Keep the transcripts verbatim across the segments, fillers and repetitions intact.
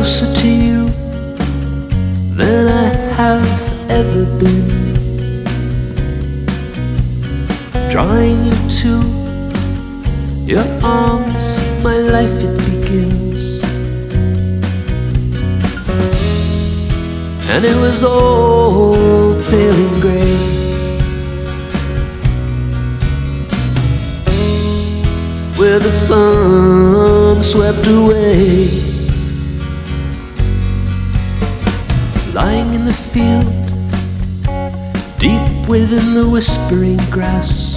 closer to you than I have ever been, drawing into your arms, my life it begins. And it was all pale and grey, where the sun swept away. Lying in the field, deep within the whispering grass,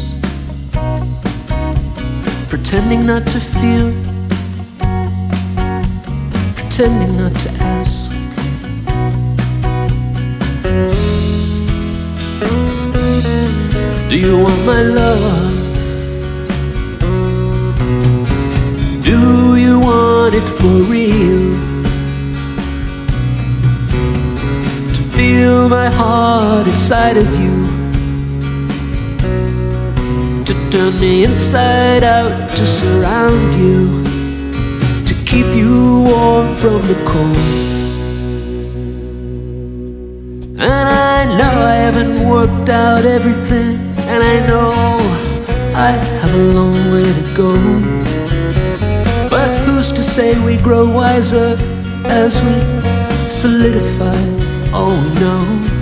pretending not to feel, pretending not to ask. Do you want my love? Do you want it for real? To feel my heart inside of you, to turn me inside out, to surround you, to keep you warm from the cold. And I know I haven't worked out everything, and I know I have a long way to go, but who's to say we grow wiser as we solidify? Oh no,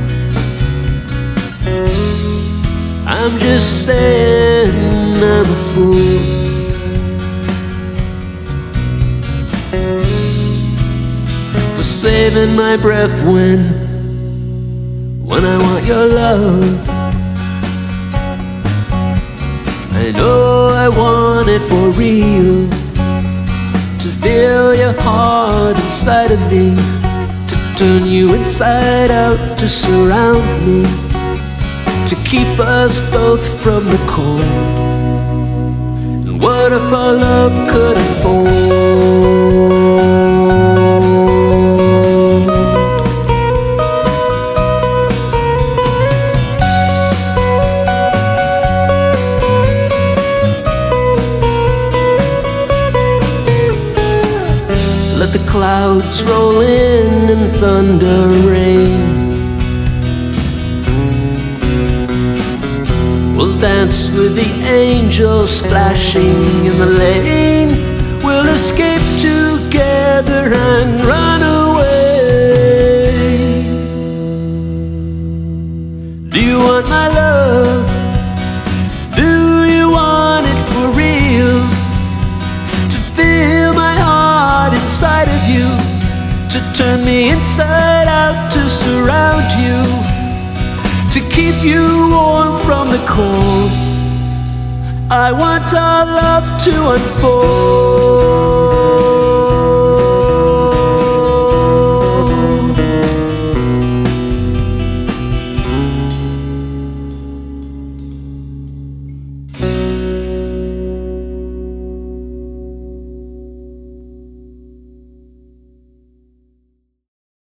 I'm just saying I'm a fool for saving my breath when when I want your love. I know I want it for real, to feel your heart inside of me, to turn you inside out, to surround me, to keep us both from the cold. And what if our love could unfold? Let the clouds roll in and thunder rain. We'll dance with the angels splashing in the lane. We'll escape together and run away. Do you want my love? Do you want it for real? To feel my heart inside of you, to turn me inside out, to surround you, to keep you warm from the cold. I want our love to unfold.